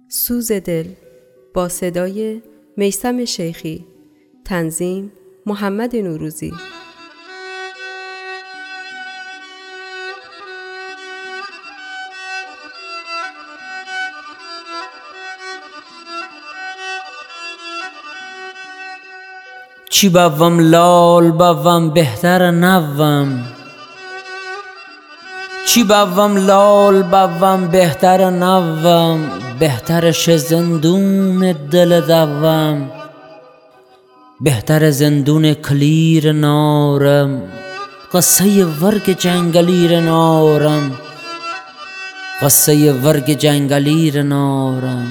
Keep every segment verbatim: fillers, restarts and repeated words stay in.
سوز دل با صدای میثم شیخی، تنظیم محمد نوروزی. چی بوم لال بوم بهتر نوم، چی بوم لال بوم بهتر نوم، بهترش زندون دل دوم، بهتر زندون کلیر نارم، قصه ورگ جنگلیر نارم، قصه ورگ جنگلیر نارم.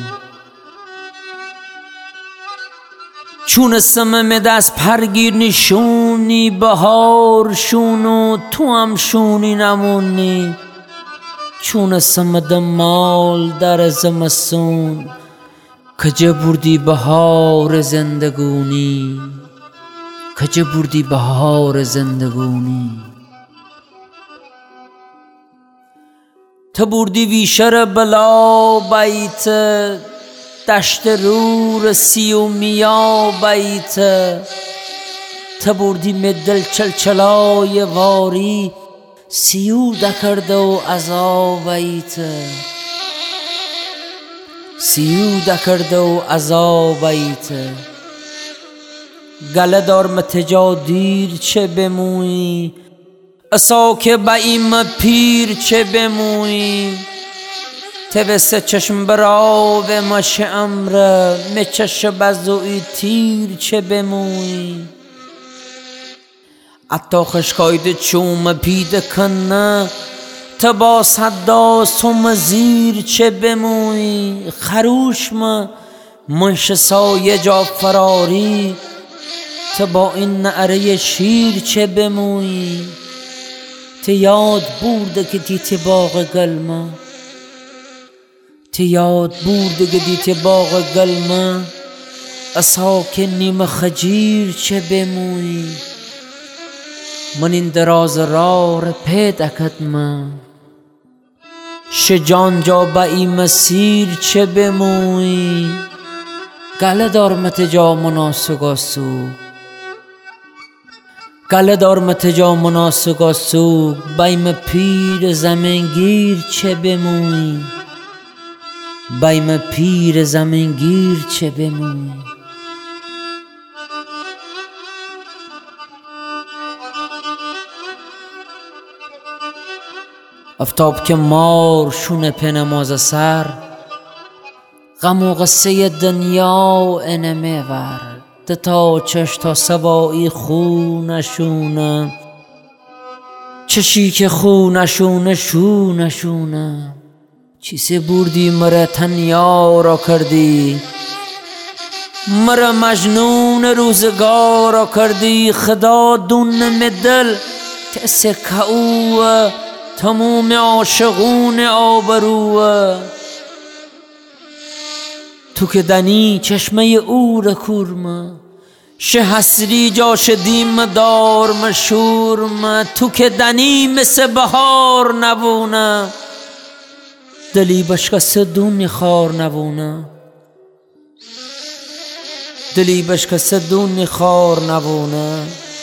چون سمم دست پرگیر نشونی بهار شونو تو هم شونی نمونی، چون سمد مال در زمستون کجا بردی بهار زندگونی، کجا بردی بهار زندگونی. تو بردی ویشر بلا بیت دشت رور سی و میا بیت، تو بردی مدل چلچلای واری سیو دکرده و ازا بیت، سیو دکرده و ازا بیت. گله دار متجا دیر چه بمویی، اسا که بایم پیر چه بمویی. تبسه چشم براو مش امره، مچش بزوی تیر چه بمویی. اتا خشکایده چوم پید کنه، تبا صدا سوم زیر چه بمویی. خروش ما منش سایه جا فراری، تبا این نعره شیر چه بمویی. تی یاد بورده که دیت باغ گلمه، تی یاد بورده که دیت باغ گلمه، اسا که نیم خجیر چه بمویی. من این دراز راه را پیدا کردم، شجان جا با این مسیر چه بمویی. گله دار متجا مناسگاسو، گله دار متجا مناسگاسو، بایم پیر زمینگیر چه بمویی، بایم پیر زمینگیر چه بمویی. افتاب که مار شونه پی نماز سر، غم و قصه دنیا اینه میور. تا چش تا سوایی خو نشونه، چشی که خو نشونه شو نشونه. چیزی بردی مره تنیا را کردی، مره مجنون روزگار را کردی. خدا دون مدل تأسه کعوه، تموم عاشقون آبروه. تو که دنی چشمه او را کورمه، شه حسری جاش دیم دار مشورمه. تو که دنی مثل بهار نبونه، دلی بشکست دونی خار نبونه، دلی بشکست دونی خار نبونه.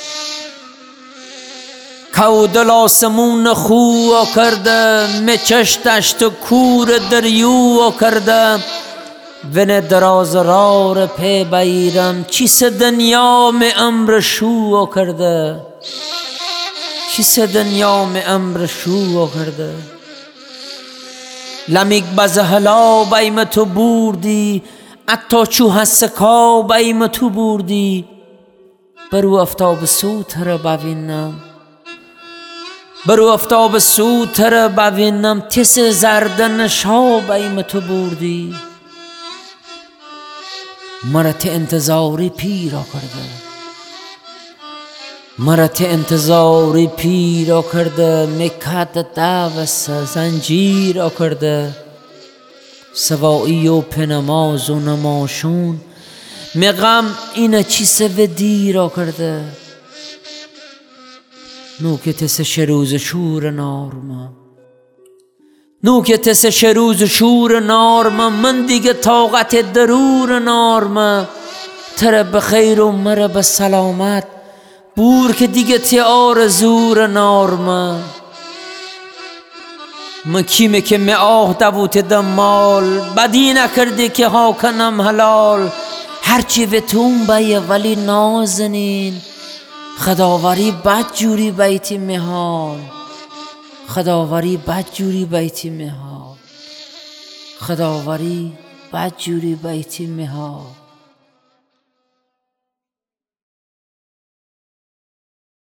کو دل آسمون خو کرده، مچش دشت کور دریو کرده. ون دراز رار پی بیرم، چیس دنیا می امر شو کرده، چیس دنیا می امر شو کرده. لمیک بزهلا بایم تو بوردی، اتا چو هسکا بایم تو بوردی. برو افتاب سوتر ببینم، برو افتاب سوتر ببینم. تس زردن شا بایم تو بوردی، مرت انتظاری پیرا کرده، مرت انتظاری پیرا کرده. مکت دوست زنجیر کرده، سوایی و پنماز و نماشون. مغم اینه چی سو دیرا کرده، نو که تس شروز شور نارما. نوک تس شروز شور نارما من دیگه طاقت درور نارما تره بخیر و مره به سلامت بور که دیگه تی آرزور نارما من کیمه که می آه دووت دمال بدی نکرده که ها کنم حلال هرچی به تون بیه ولی نازنین خداوری بد جوری بیتی مهال خداوری بد جوری بیتی مهال خداوری بد جوری بیتی مهال